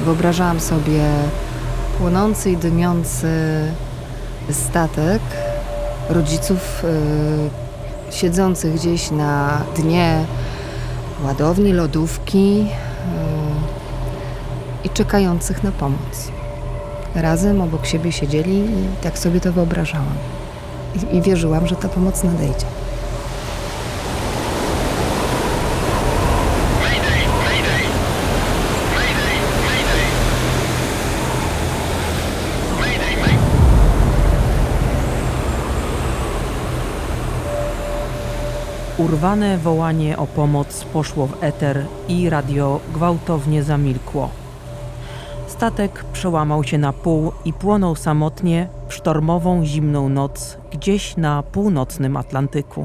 Wyobrażałam sobie płonący i dymiący statek rodziców siedzących gdzieś na dnie ładowni, lodówki i czekających na pomoc. Razem obok siebie siedzieli i tak sobie to wyobrażałam. I wierzyłam, że ta pomoc nadejdzie. Urwane wołanie o pomoc poszło w eter i radio gwałtownie zamilkło. Statek przełamał się na pół i płonął samotnie w sztormową, zimną noc gdzieś na północnym Atlantyku.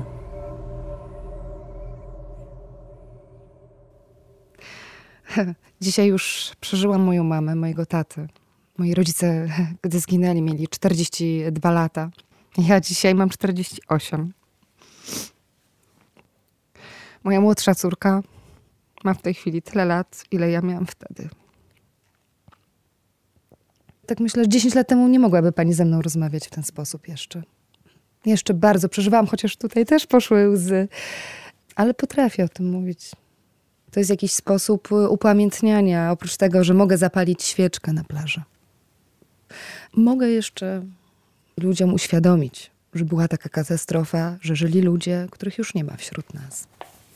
Dzisiaj już przeżyłam moją mamę, mojego tatę. Moi rodzice, gdy zginęli, mieli 42 lata. Ja dzisiaj mam 48. Moja młodsza córka ma w tej chwili tyle lat, ile ja miałam wtedy. Tak myślę, że 10 lat temu nie mogłaby pani ze mną rozmawiać w ten sposób jeszcze. Jeszcze bardzo przeżywałam, chociaż tutaj też poszły łzy. Ale potrafię o tym mówić. To jest jakiś sposób upamiętniania, oprócz tego, że mogę zapalić świeczkę na plaży. Mogę jeszcze ludziom uświadomić, że była taka katastrofa, że żyli ludzie, których już nie ma wśród nas.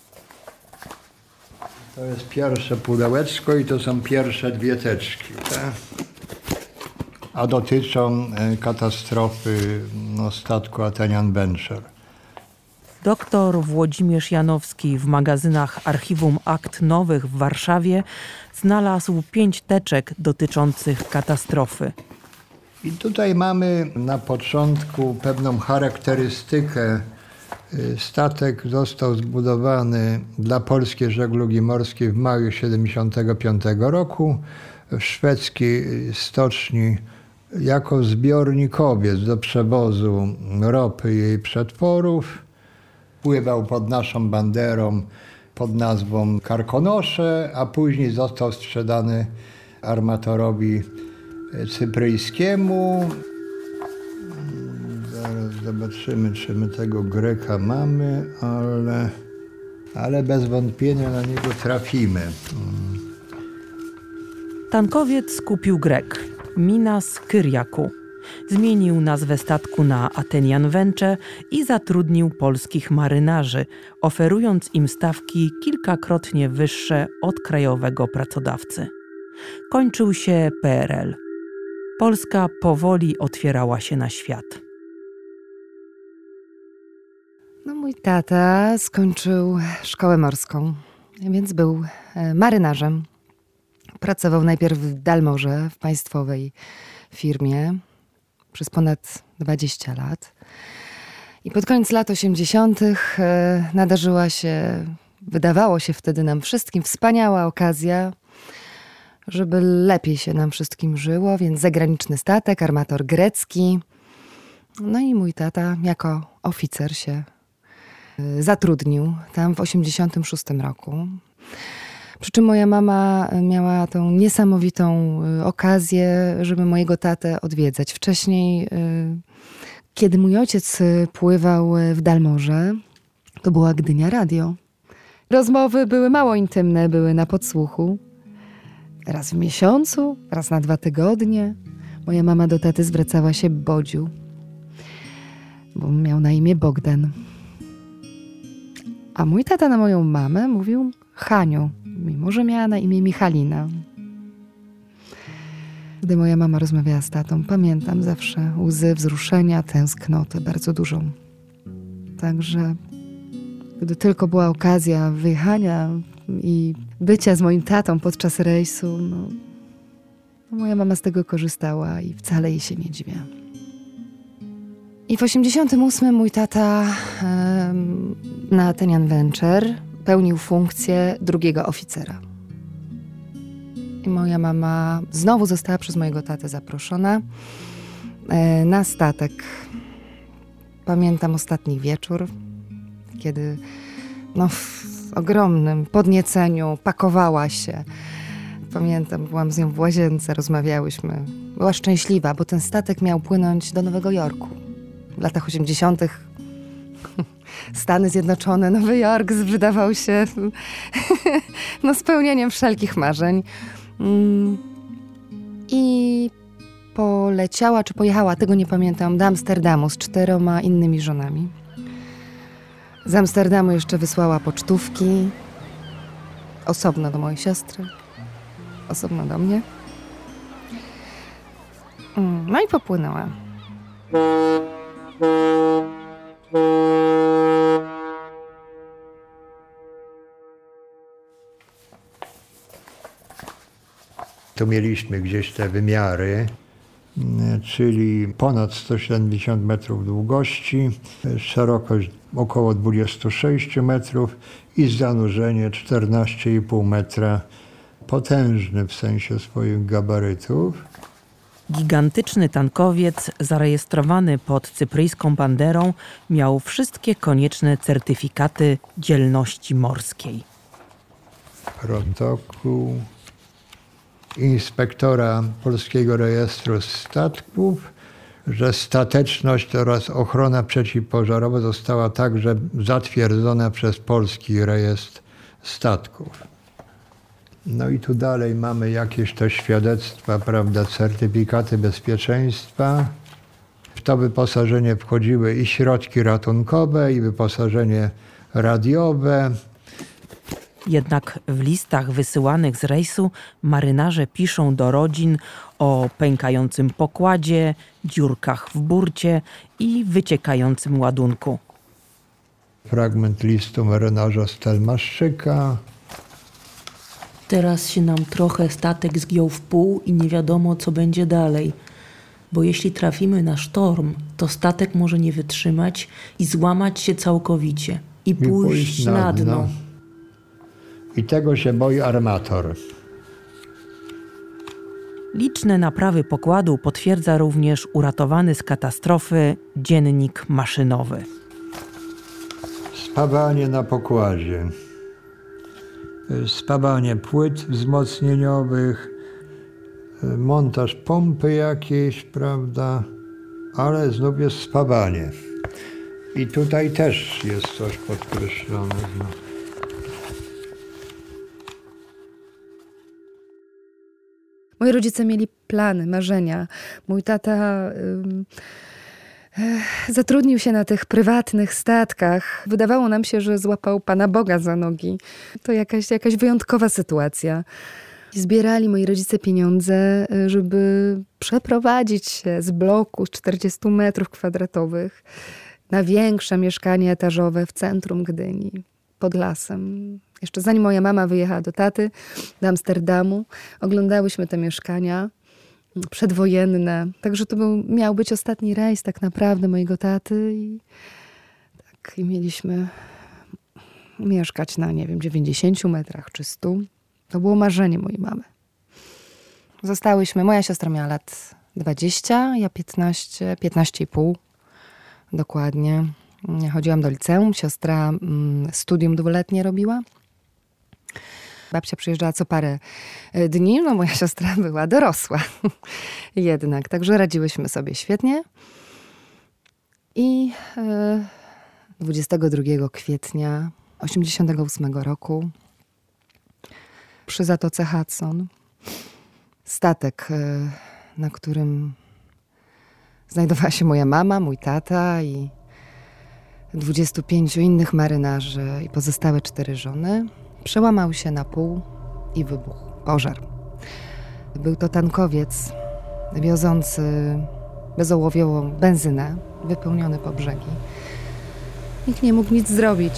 To jest pierwsze pudełeczko i to są pierwsze 2 teczki, tak? A dotyczą katastrofy statku Athenian Venture. Doktor Włodzimierz Janowski w magazynach Archiwum Akt Nowych w Warszawie znalazł 5 teczek dotyczących katastrofy. I tutaj mamy na początku pewną charakterystykę. Statek został zbudowany dla polskiej żeglugi morskiej w maju 1975 roku w szwedzkiej stoczni jako zbiornikowiec do przewozu ropy i jej przetworów. Pływał pod naszą banderą pod nazwą Karkonosze, a później został sprzedany armatorowi cypryjskiemu. Zaraz zobaczymy, czy my tego Greka mamy, ale bez wątpienia na niego trafimy. Tankowiec kupił Grek, Minas Kyriakou. Zmienił nazwę statku na Athenian Venture i zatrudnił polskich marynarzy, oferując im stawki kilkakrotnie wyższe od krajowego pracodawcy. Kończył się PRL. Polska powoli otwierała się na świat. Mój tata skończył szkołę morską, więc był marynarzem. Pracował najpierw w Dalmorze, w państwowej firmie, przez ponad 20 lat. I pod koniec lat 80. nadarzyła się, wydawało się wtedy nam wszystkim, wspaniała okazja, żeby lepiej się nam wszystkim żyło, więc zagraniczny statek, armator grecki. No i mój tata jako oficer się zatrudnił tam w 86 roku. Przy czym moja mama miała tą niesamowitą okazję, żeby mojego tatę odwiedzać. Wcześniej, kiedy mój ojciec pływał w Dalmorze, to była Gdynia Radio. Rozmowy były mało intymne, były na podsłuchu. Raz w miesiącu, raz na 2 tygodnie. Moja mama do taty zwracała się Bodziu, bo miał na imię Bogdan. A mój tata na moją mamę mówił Haniu, mimo że miała na imię Michalina. Gdy moja mama rozmawiała z tatą, pamiętam zawsze łzy wzruszenia, tęsknotę bardzo dużą. Także gdy tylko była okazja wyjechania i bycia z moim tatą podczas rejsu, moja mama z tego korzystała i wcale jej się nie dziwię. I w 88 mój tata na Athenian Venture pełnił funkcję 2. oficera. I moja mama znowu została przez mojego tatę zaproszona na statek. Pamiętam ostatni wieczór, kiedy w ogromnym podnieceniu pakowała się Pamiętam, byłam z nią w łazience, rozmawiałyśmy. Była szczęśliwa, bo ten statek miał płynąć do Nowego Jorku. W latach 80. Stany Zjednoczone, Nowy Jork wydawał się spełnieniem wszelkich marzeń. I poleciała, czy pojechała, tego nie pamiętam, do Amsterdamu z 4 innymi żonami. Z Amsterdamu jeszcze wysłała pocztówki. Osobno do mojej siostry. Osobno do mnie. No i popłynęła. Tu mieliśmy gdzieś te wymiary, czyli ponad 170 metrów długości, szerokość około 26 metrów i zanurzenie 14,5 metra. Potężny w sensie swoich gabarytów. Gigantyczny tankowiec zarejestrowany pod cypryjską banderą miał wszystkie konieczne certyfikaty dzielności morskiej. Protokół inspektora Polskiego Rejestru Statków, że stateczność oraz ochrona przeciwpożarowa została także zatwierdzona przez Polski Rejestr Statków. No i tu dalej mamy jakieś to świadectwa, prawda, certyfikaty bezpieczeństwa. W to wyposażenie wchodziły i środki ratunkowe, i wyposażenie radiowe. Jednak w listach wysyłanych z rejsu marynarze piszą do rodzin o pękającym pokładzie, dziurkach w burcie i wyciekającym ładunku. Fragment listu marynarza Stelmaszczyka. Teraz się nam trochę statek zgiął w pół i nie wiadomo, co będzie dalej. Bo jeśli trafimy na sztorm, to statek może nie wytrzymać i złamać się całkowicie. I pójść na dno. I tego się boi armator. Liczne naprawy pokładu potwierdza również uratowany z katastrofy dziennik maszynowy. Spawanie na pokładzie. Spawanie płyt wzmocnieniowych, montaż pompy jakiejś, prawda, ale znów jest spawanie. I tutaj też jest coś podkreślone. Moi rodzice mieli plany, marzenia. Mój tata zatrudnił się na tych prywatnych statkach. Wydawało nam się, że złapał Pana Boga za nogi. To jakaś wyjątkowa sytuacja. Zbierali moi rodzice pieniądze, żeby przeprowadzić się z bloku 40 metrów kwadratowych na większe mieszkanie etażowe w centrum Gdyni, pod lasem. Jeszcze zanim moja mama wyjechała do taty, do Amsterdamu, oglądałyśmy te mieszkania przedwojenne. Także to miał być ostatni rejs tak naprawdę mojego taty. I mieliśmy mieszkać na, 90 metrach czy 100. To było marzenie mojej mamy. Zostałyśmy, moja siostra miała lat 20, ja 15,5 dokładnie. Ja chodziłam do liceum, siostra studium dwuletnie robiła. Babcia przyjeżdżała co parę dni, no moja siostra była dorosła jednak, także radziłyśmy sobie świetnie. I 22 kwietnia 1988 roku przy Zatoce Hudson statek, na którym znajdowała się moja mama, mój tata i 25 innych marynarzy i pozostałe 4 żony, przełamał się na pół i wybuchł. Pożar. Był to tankowiec wiozący bezołowiową benzynę, wypełniony po brzegi. Nikt nie mógł nic zrobić.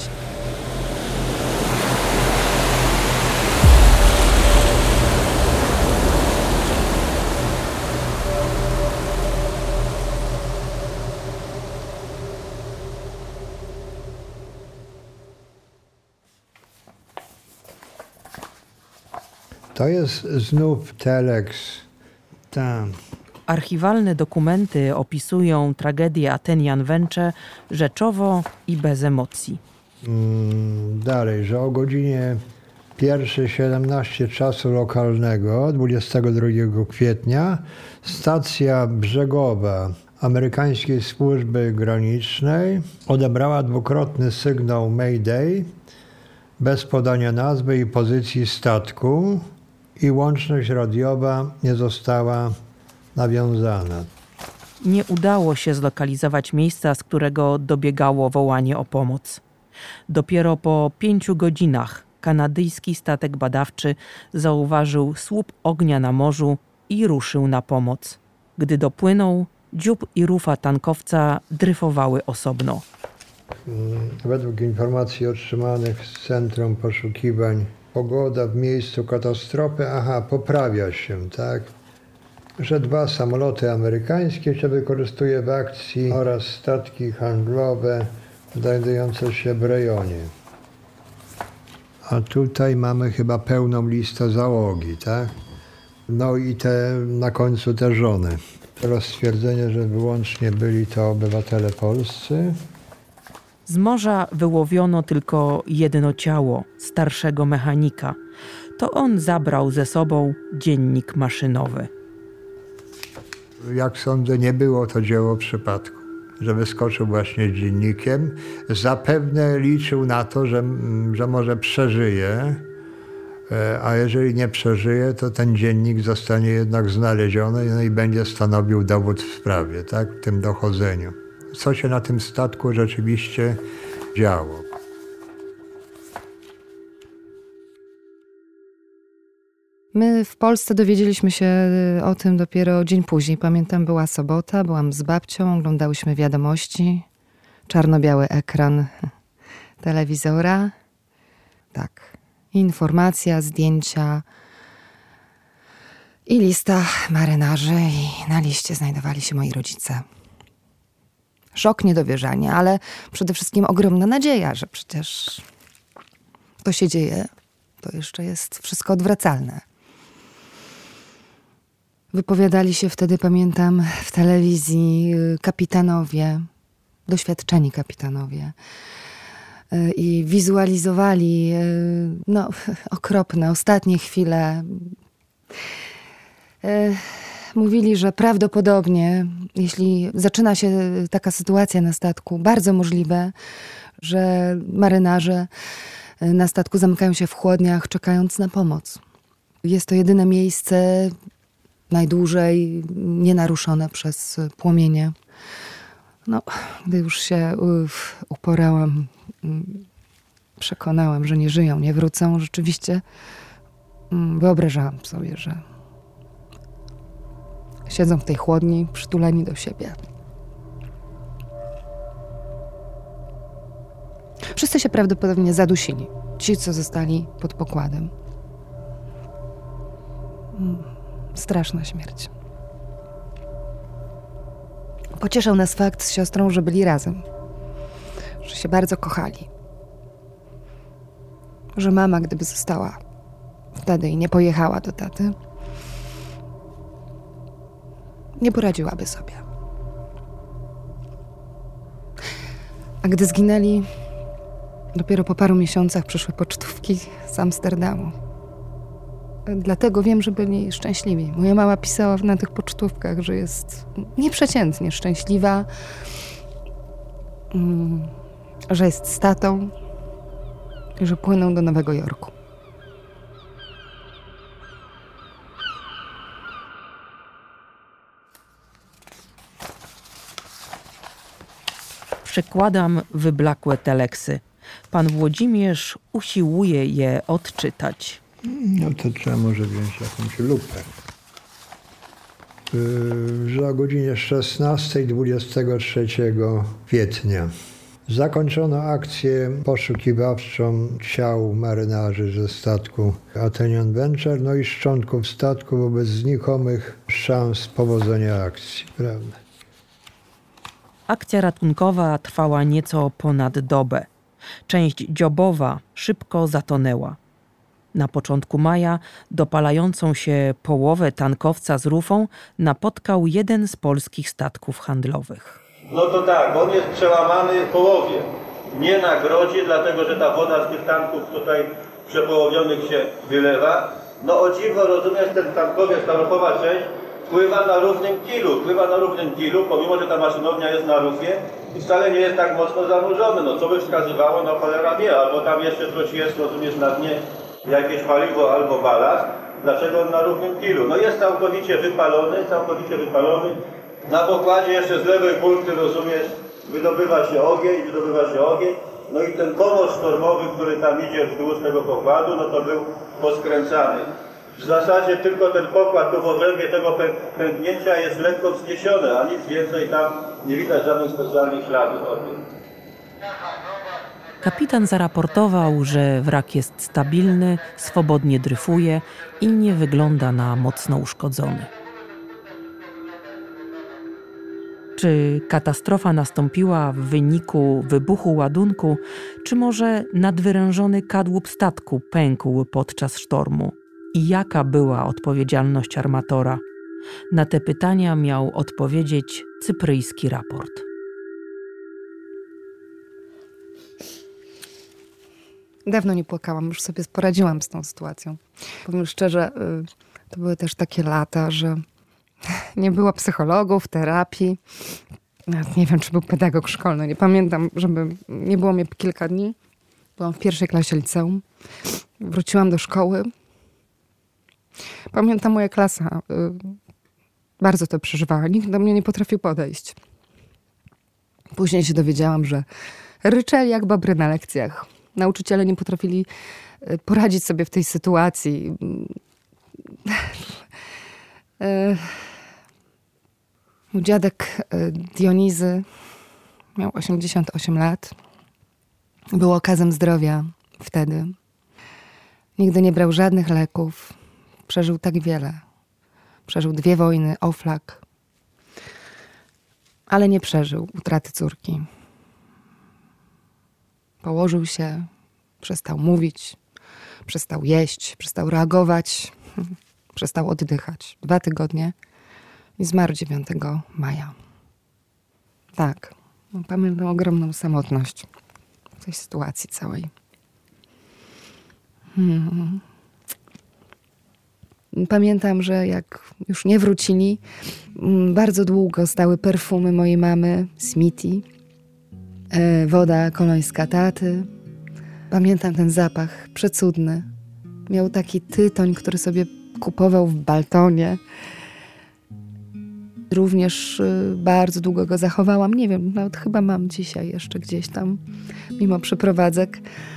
To jest znów teleks. Tam. Archiwalne dokumenty opisują tragedię Athenian Vence rzeczowo i bez emocji. Dalej, że o godzinie Pierwszy 17 czasu lokalnego, 22 kwietnia, stacja brzegowa amerykańskiej służby granicznej odebrała dwukrotny sygnał Mayday bez podania nazwy i pozycji statku i łączność radiowa nie została nawiązana. Nie udało się zlokalizować miejsca, z którego dobiegało wołanie o pomoc. Dopiero po 5 godzinach kanadyjski statek badawczy zauważył słup ognia na morzu i ruszył na pomoc. Gdy dopłynął, dziób i rufa tankowca dryfowały osobno. Według informacji otrzymanych z Centrum Poszukiwań, pogoda w miejscu katastrofy, poprawia się, tak? Że 2 samoloty amerykańskie się wykorzystuje w akcji oraz statki handlowe znajdujące się w rejonie. A tutaj mamy chyba pełną listę załogi, tak? No i na końcu te żony. Teraz stwierdzenie, że wyłącznie byli to obywatele polscy. Z morza wyłowiono tylko jedno ciało starszego mechanika. To on zabrał ze sobą dziennik maszynowy. Jak sądzę, nie było to dzieło przypadku, że wyskoczył właśnie z dziennikiem. Zapewne liczył na to, że może przeżyje, a jeżeli nie przeżyje, to ten dziennik zostanie jednak znaleziony i będzie stanowił dowód w sprawie, tak, w tym dochodzeniu. Co się na tym statku rzeczywiście działo. My w Polsce dowiedzieliśmy się o tym dopiero dzień później. Pamiętam, była sobota, byłam z babcią, oglądałyśmy wiadomości, czarno-biały ekran telewizora. Tak, informacja, zdjęcia i lista marynarzy i na liście znajdowali się moi rodzice. Szok, niedowierzanie, ale przede wszystkim ogromna nadzieja, że przecież to się dzieje, to jeszcze jest wszystko odwracalne. Wypowiadali się wtedy, pamiętam, w telewizji kapitanowie, doświadczeni kapitanowie i wizualizowali okropne, ostatnie chwile. Mówili, że prawdopodobnie, jeśli zaczyna się taka sytuacja na statku, bardzo możliwe, że marynarze na statku zamykają się w chłodniach, czekając na pomoc. Jest to jedyne miejsce, najdłużej nienaruszone przez płomienie. Gdy już się uporałam, przekonałam, że nie żyją, nie wrócą, rzeczywiście wyobrażałam sobie, że siedzą w tej chłodni, przytuleni do siebie. Wszyscy się prawdopodobnie zadusili. Ci, co zostali pod pokładem. Straszna śmierć. Pocieszał nas fakt z siostrą, że byli razem. Że się bardzo kochali. Że mama, gdyby została wtedy i nie pojechała do taty, nie poradziłaby sobie. A gdy zginęli, dopiero po paru miesiącach przyszły pocztówki z Amsterdamu. Dlatego wiem, że byli szczęśliwi. Moja mama pisała na tych pocztówkach, że jest nieprzeciętnie szczęśliwa, że jest z tatą i że płyną do Nowego Jorku. Przekładam wyblakłe teleksy. Pan Włodzimierz usiłuje je odczytać. No to trzeba może wziąć jakąś lupę. Że o godzinie 16 23 kwietnia zakończono akcję poszukiwawczą ciał marynarzy ze statku Athenian Venture, no i szczątków statku wobec znikomych szans powodzenia akcji, prawda? Akcja ratunkowa trwała nieco ponad dobę. Część dziobowa szybko zatonęła. Na początku maja dopalającą się połowę tankowca z rufą napotkał jeden z polskich statków handlowych. No to tak, on jest przełamany w połowie. Nie na grodzie, dlatego że ta woda z tych tanków tutaj przepołowionych się wylewa. No o dziwo, rozumiesz, ten tankowiec, ta ruchowa część pływa na równym kilu, pomimo że ta maszynownia jest na rufie i wcale nie jest tak mocno zanurzony. No co by wskazywało, no cholera wie, albo tam jeszcze coś jest, rozumiesz, na dnie jakieś paliwo albo balast. Dlaczego on na równym kilu? No jest całkowicie wypalony. Na pokładzie jeszcze z lewej burty, rozumiesz, wydobywa się ogień. No i ten pomost sztormowy, który tam idzie wzdłuż tego pokładu, no to był poskręcany. W zasadzie tylko ten pokład tu w obrębie tego pęknięcia jest lekko wzniesiony, a nic więcej tam nie widać żadnych specjalnych śladów o tym. Kapitan zaraportował, że wrak jest stabilny, swobodnie dryfuje i nie wygląda na mocno uszkodzony. Czy katastrofa nastąpiła w wyniku wybuchu ładunku, czy może nadwyrężony kadłub statku pękł podczas sztormu? I jaka była odpowiedzialność armatora? Na te pytania miał odpowiedzieć cypryjski raport. Dawno nie płakałam, już sobie poradziłam z tą sytuacją. Powiem szczerze, to były też takie lata, że nie było psychologów, terapii. Nawet nie wiem, czy był pedagog szkolny. Nie pamiętam, żeby nie było mnie kilka dni. Byłam w 1. klasie liceum. Wróciłam do szkoły. Pamiętam, moja klasa bardzo to przeżywała. Nikt do mnie nie potrafił podejść. Później się dowiedziałam, że ryczeli jak bobry na lekcjach. Nauczyciele nie potrafili poradzić sobie w tej sytuacji. Mój dziadek Dionizy miał 88 lat. Był okazem zdrowia wtedy. Nigdy nie brał żadnych leków. Przeżył tak wiele. Przeżył 2 wojny, oflak. Ale nie przeżył utraty córki. Położył się, przestał mówić, przestał jeść, przestał reagować, przestał oddychać. 2 tygodnie i zmarł 9 maja. Tak, pamiętam ogromną samotność w tej sytuacji całej. Pamiętam, że jak już nie wrócili, bardzo długo stały perfumy mojej mamy, Smithy, woda kolońska taty. Pamiętam ten zapach przecudny. Miał taki tytoń, który sobie kupował w Baltonie. Również bardzo długo go zachowałam. Nie wiem, nawet chyba mam dzisiaj jeszcze gdzieś tam, mimo przeprowadzek.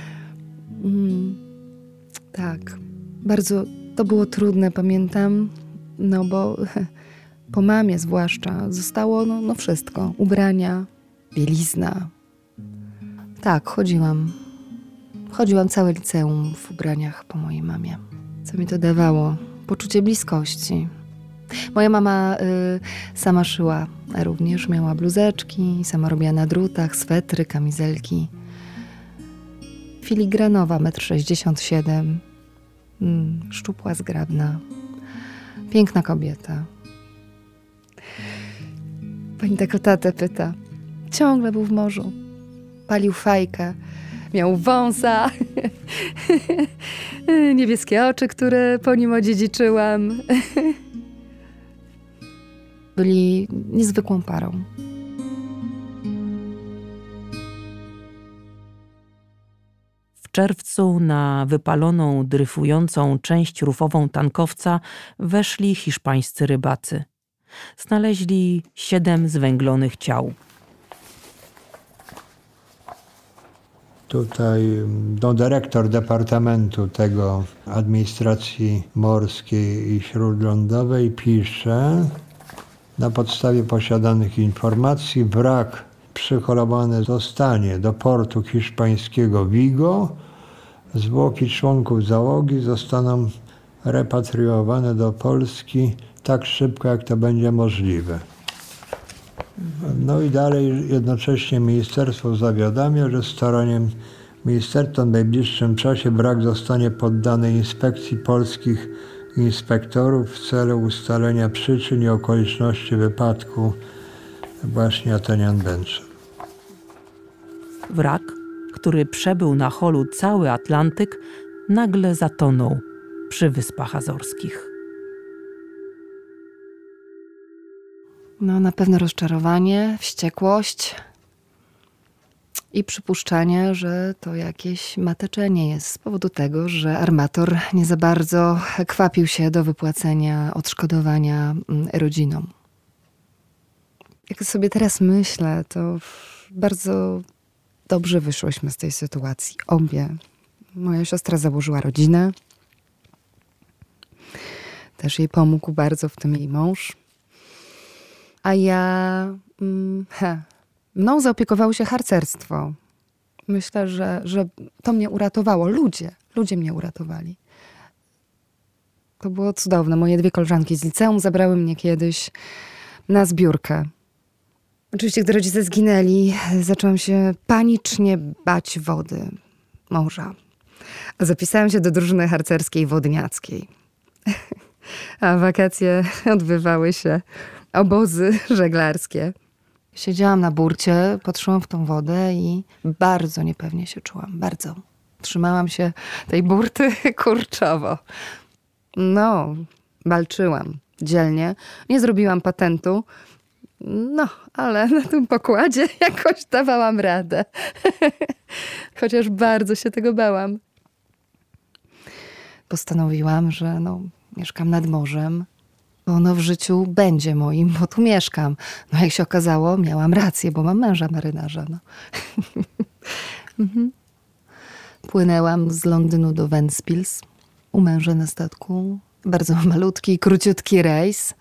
Tak, bardzo to było trudne, pamiętam, no bo po mamie zwłaszcza zostało no wszystko. Ubrania, bielizna. Tak, chodziłam całe liceum w ubraniach po mojej mamie. Co mi to dawało? Poczucie bliskości. Moja mama sama szyła, a również miała bluzeczki, sama robiła na drutach, swetry, kamizelki. Filigranowa, 1,67 m. Szczupła, zgrabna. Piękna kobieta. Pani tak o tatę pyta. Ciągle był w morzu. Palił fajkę. Miał wąsa. Niebieskie oczy, które po nim odziedziczyłam. Byli niezwykłą parą. W czerwcu na wypaloną, dryfującą część rufową tankowca weszli hiszpańscy rybacy. Znaleźli 7 zwęglonych ciał. Tutaj dyrektor Departamentu tego Administracji Morskiej i Śródlądowej pisze: na podstawie posiadanych informacji wrak przyholowany zostanie do portu hiszpańskiego Vigo. Zwłoki członków załogi zostaną repatriowane do Polski tak szybko, jak to będzie możliwe. No i dalej jednocześnie ministerstwo zawiadamia, że staraniem ministerstwa w najbliższym czasie wrak zostanie poddany inspekcji polskich inspektorów w celu ustalenia przyczyn i okoliczności wypadku właśnie Athenian Venture. Wrak, który przebył na holu cały Atlantyk, nagle zatonął przy Wyspach Azorskich. No na pewno rozczarowanie, wściekłość i przypuszczenie, że to jakieś mateczenie jest z powodu tego, że armator nie za bardzo kwapił się do wypłacenia odszkodowania rodzinom. Jak sobie teraz myślę, to bardzo dobrze wyszłyśmy z tej sytuacji. Obie. Moja siostra założyła rodzinę. Też jej pomógł bardzo w tym jej mąż. A ja... mną zaopiekowało się harcerstwo. Myślę, że to mnie uratowało. Ludzie mnie uratowali. To było cudowne. Moje 2 koleżanki z liceum zabrały mnie kiedyś na zbiórkę. Oczywiście, gdy rodzice zginęli, zaczęłam się panicznie bać wody, morza. A zapisałam się do drużyny harcerskiej wodniackiej. A wakacje odbywały się obozy żeglarskie. Siedziałam na burcie, patrzyłam w tą wodę i bardzo niepewnie się czułam. Bardzo. Trzymałam się tej burty kurczowo. No, walczyłam dzielnie. Nie zrobiłam patentu. No, ale na tym pokładzie jakoś dawałam radę. Chociaż bardzo się tego bałam. Postanowiłam, że mieszkam nad morzem. Bo ono w życiu będzie moim, bo tu mieszkam. No jak się okazało, miałam rację, bo mam męża marynarza. Płynęłam z Londynu do Ventspils. U męża na statku. Bardzo malutki, króciutki rejs.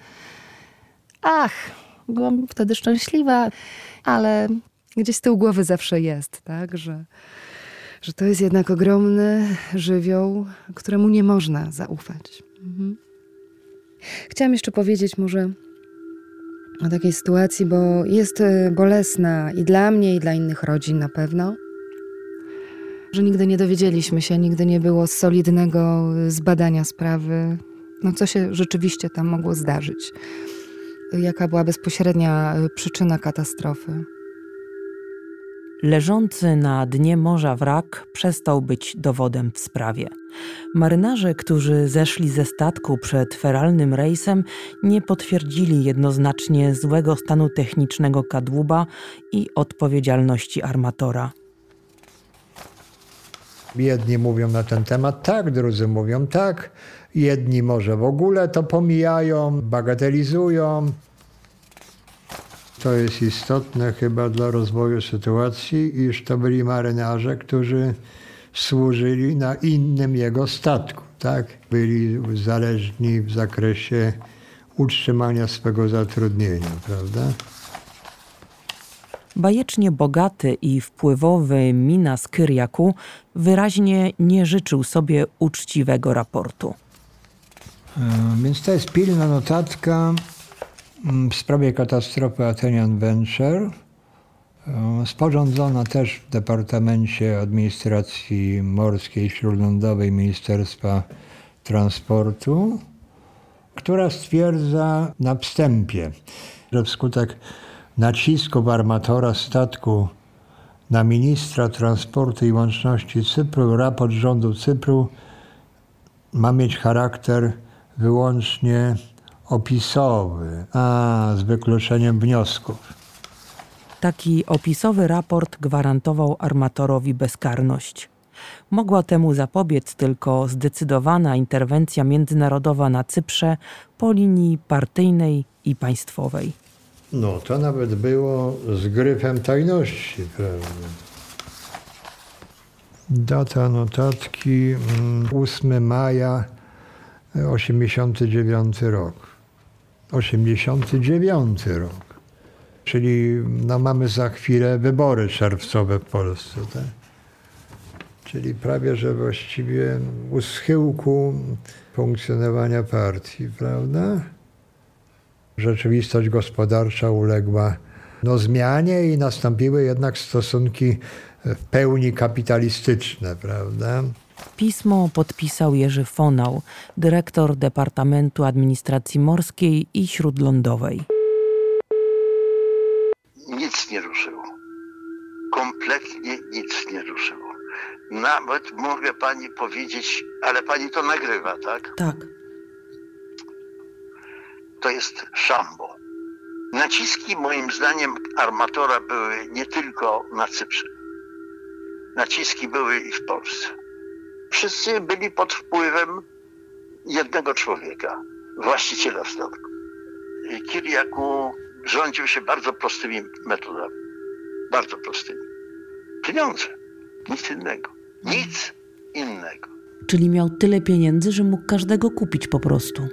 Byłam wtedy szczęśliwa, ale gdzieś z tyłu głowy zawsze jest, tak? Że to jest jednak ogromny żywioł, któremu nie można zaufać. Chciałam jeszcze powiedzieć może o takiej sytuacji, bo jest bolesna i dla mnie, i dla innych rodzin na pewno, że nigdy nie dowiedzieliśmy się, nigdy nie było solidnego zbadania sprawy, co się rzeczywiście tam mogło zdarzyć. Jaka była bezpośrednia przyczyna katastrofy. Leżący na dnie morza wrak przestał być dowodem w sprawie. Marynarze, którzy zeszli ze statku przed feralnym rejsem, nie potwierdzili jednoznacznie złego stanu technicznego kadłuba i odpowiedzialności armatora. Jedni mówią na ten temat tak, drudzy mówią tak. Jedni może w ogóle to pomijają, bagatelizują. To jest istotne chyba dla rozwoju sytuacji, iż to byli marynarze, którzy służyli na innym jego statku. Tak? Byli zależni w zakresie utrzymania swego zatrudnienia, prawda? Bajecznie bogaty i wpływowy Minas Kyrjaku wyraźnie nie życzył sobie uczciwego raportu. Więc to jest pilna notatka w sprawie katastrofy Athenian Venture, sporządzona też w Departamencie Administracji Morskiej i Śródlądowej Ministerstwa Transportu, która stwierdza na wstępie, że wskutek nacisków armatora statku na ministra transportu i łączności Cypru raport rządu Cypru ma mieć charakter wyłącznie opisowy, z wykluczeniem wniosków. Taki opisowy raport gwarantował armatorowi bezkarność. Mogła temu zapobiec tylko zdecydowana interwencja międzynarodowa na Cyprze po linii partyjnej i państwowej. No, to nawet było z gryfem tajności, prawda? Data notatki 8 maja 89 rok. 89 rok. Czyli mamy za chwilę wybory czerwcowe w Polsce, tak? Czyli prawie, że właściwie u schyłku funkcjonowania partii, prawda? Rzeczywistość gospodarcza uległa zmianie i nastąpiły jednak stosunki w pełni kapitalistyczne, prawda? Pismo podpisał Jerzy Fonał, dyrektor Departamentu Administracji Morskiej i Śródlądowej. Nic nie ruszyło. Kompletnie nic nie ruszyło. Nawet mogę pani powiedzieć, ale pani to nagrywa, tak? Tak. To jest szambo. Naciski moim zdaniem armatora były nie tylko na Cyprze. Naciski były i w Polsce. Wszyscy byli pod wpływem jednego człowieka, właściciela statku. Kyriakou rządził się bardzo prostymi metodami. Bardzo prostymi. Pieniądze. Nic innego. Nic innego. Czyli miał tyle pieniędzy, że mógł każdego kupić po prostu.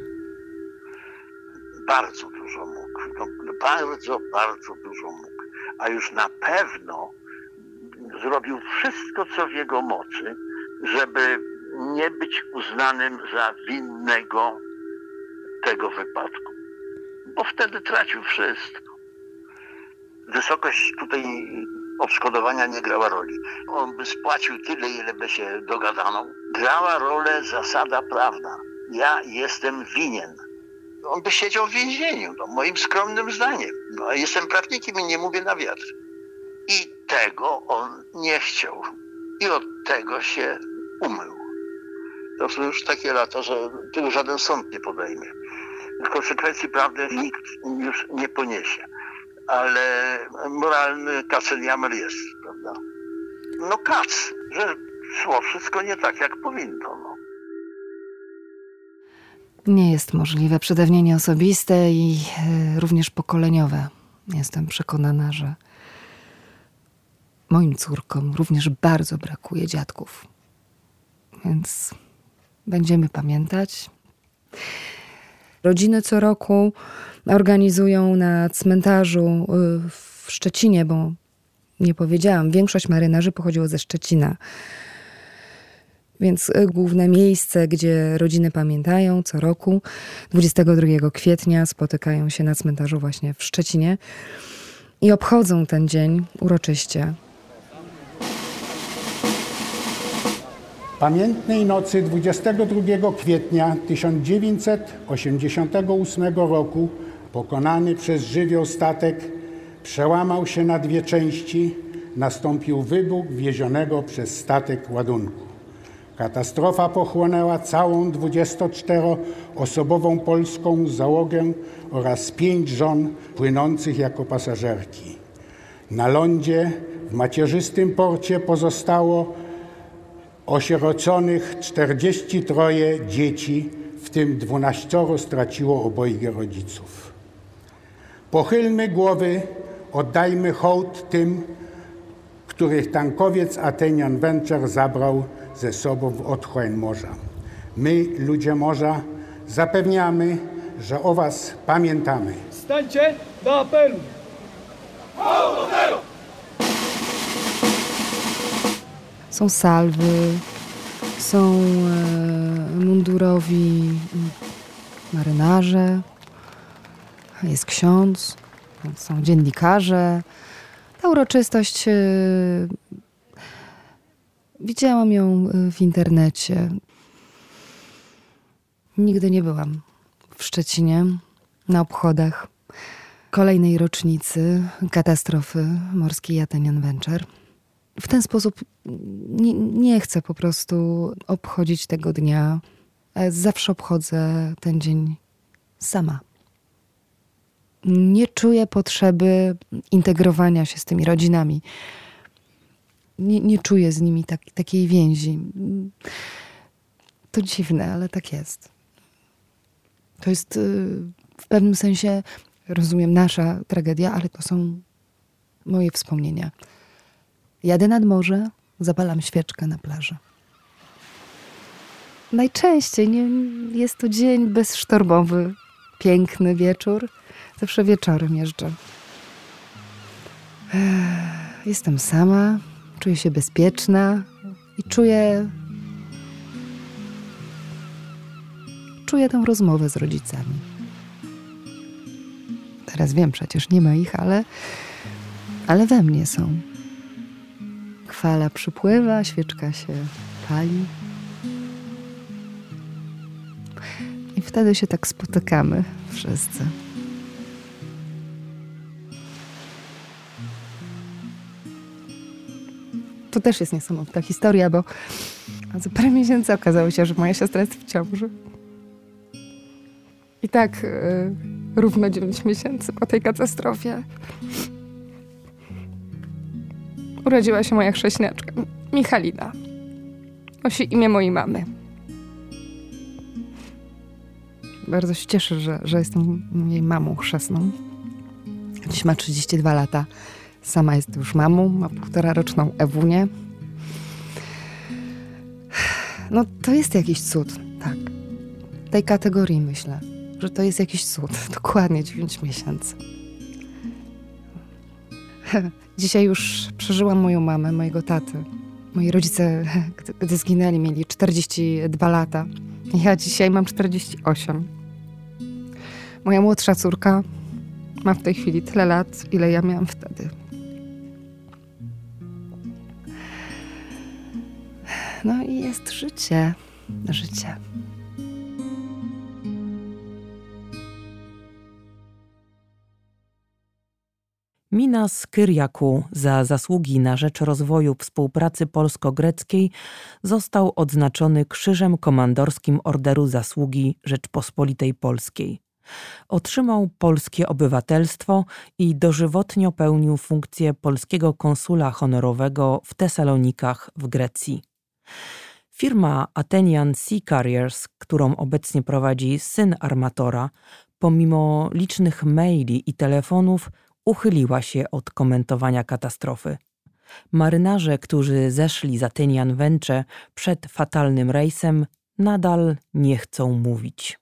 Bardzo dużo mógł. Bardzo dużo mógł. A już na pewno zrobił wszystko, co w jego mocy, żeby nie być uznanym za winnego tego wypadku. Bo wtedy tracił wszystko. Wysokość tutaj odszkodowania nie grała roli. On by spłacił tyle, ile by się dogadano. Grała rolę zasada prawna. Ja jestem winien. On by siedział w więzieniu, moim skromnym zdaniem. A jestem prawnikiem i nie mówię na wiatr. I tego on nie chciał. I od tego się umył. To są już takie lata, że tego żaden sąd nie podejmie. Konsekwencji prawnych nikt już nie poniesie. Ale moralny kaceniamer jest, prawda? No kac, że szło wszystko nie tak, jak powinno. No. Nie jest możliwe przedawnienie osobiste i również pokoleniowe. Jestem przekonana, że moim córkom również bardzo brakuje dziadków. Więc będziemy pamiętać. Rodziny co roku organizują na cmentarzu w Szczecinie, bo nie powiedziałam, większość marynarzy pochodziło ze Szczecina. Więc główne miejsce, gdzie rodziny pamiętają co roku, 22 kwietnia spotykają się na cmentarzu właśnie w Szczecinie i obchodzą ten dzień uroczyście. Pamiętnej nocy 22 kwietnia 1988 roku pokonany przez żywioł statek przełamał się na dwie części, nastąpił wybuch wiezionego przez statek ładunku. Katastrofa pochłonęła całą 24-osobową polską załogę oraz 5 żon płynących jako pasażerki. Na lądzie w macierzystym porcie pozostało osieroconych 43 dzieci, w tym 12 straciło obojga rodziców. Pochylmy głowy, oddajmy hołd tym, których tankowiec Athenian Venture zabrał ze sobą w otchłań morza. My, ludzie morza, zapewniamy, że o was pamiętamy. Stańcie do apelu! Są salwy, są mundurowi marynarze, jest ksiądz, są dziennikarze. Ta uroczystość, widziałam ją w internecie. Nigdy nie byłam w Szczecinie na obchodach kolejnej rocznicy katastrofy morskiej Athenian Venture. W ten sposób nie chcę po prostu obchodzić tego dnia. Zawsze obchodzę ten dzień sama. Nie czuję potrzeby integrowania się z tymi rodzinami. Nie czuję z nimi takiej więzi. To dziwne, ale tak jest. To jest w pewnym sensie, rozumiem, nasza tragedia, ale to są moje wspomnienia. Jadę nad morze, zapalam świeczkę na plaży. Najczęściej jest to dzień bezsztormowy, piękny wieczór. Zawsze wieczorem jeżdżę. Jestem sama, czuję się bezpieczna i czuję tę rozmowę z rodzicami. Teraz wiem, przecież nie ma ich, ale we mnie są. Fala przypływa, świeczka się pali. I wtedy się tak spotykamy wszyscy. To też jest niesamowita historia, bo za parę miesięcy okazało się, że moja siostra jest w ciąży. I tak równo 9 miesięcy po tej katastrofie urodziła się moja chrześniaczka, Michalina. Nosi imię mojej mamy. Bardzo się cieszę, że jestem jej mamą chrzestną. Dziś ma 32 lata. Sama jest już mamą, ma 1,5-roczną Ewunię. No to jest jakiś cud, tak. W tej kategorii myślę, że to jest jakiś cud. Dokładnie 9 miesięcy. Dzisiaj już przeżyłam moją mamę, mojego taty. Moi rodzice, gdy zginęli, mieli 42 lata. Ja dzisiaj mam 48. Moja młodsza córka ma w tej chwili tyle lat, ile ja miałam wtedy. No i jest życie. Życie. Minas Kyriakou za zasługi na rzecz rozwoju współpracy polsko-greckiej został odznaczony Krzyżem Komandorskim Orderu Zasługi Rzeczpospolitej Polskiej. Otrzymał polskie obywatelstwo i dożywotnio pełnił funkcję polskiego konsula honorowego w Tesalonikach w Grecji. Firma Athenian Sea Carriers, którą obecnie prowadzi syn armatora, pomimo licznych maili i telefonów, uchyliła się od komentowania katastrofy. Marynarze, którzy zeszli z Athenian Vence przed fatalnym rejsem, nadal nie chcą mówić.